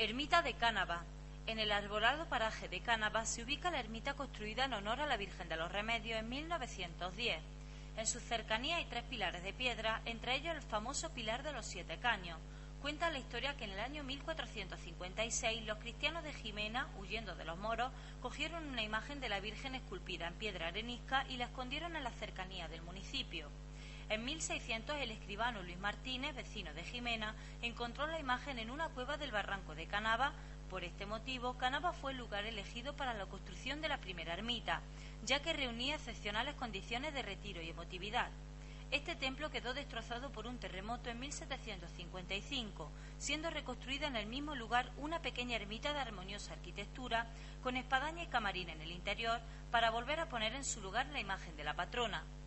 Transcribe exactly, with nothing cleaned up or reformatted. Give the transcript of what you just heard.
Ermita de Cánava. En el arbolado paraje de Cánava se ubica la ermita construida en honor a la Virgen de los Remedios en mil novecientos diez. En sus cercanías hay tres pilares de piedra, entre ellos el famoso Pilar de los Siete Caños. Cuenta la historia que en el año mil cuatrocientos cincuenta y seis los cristianos de Jimena, huyendo de los moros, cogieron una imagen de la Virgen esculpida en piedra arenisca y la escondieron en las cercanías del municipio. En mil seiscientos el escribano Luis Martínez, vecino de Jimena, encontró la imagen en una cueva del barranco de Cánava. Por este motivo, Cánava fue el lugar elegido para la construcción de la primera ermita, ya que reunía excepcionales condiciones de retiro y emotividad. Este templo quedó destrozado por un terremoto en mil setecientos cincuenta y cinco, siendo reconstruida en el mismo lugar una pequeña ermita de armoniosa arquitectura, con espadaña y camarín en el interior, para volver a poner en su lugar la imagen de la patrona.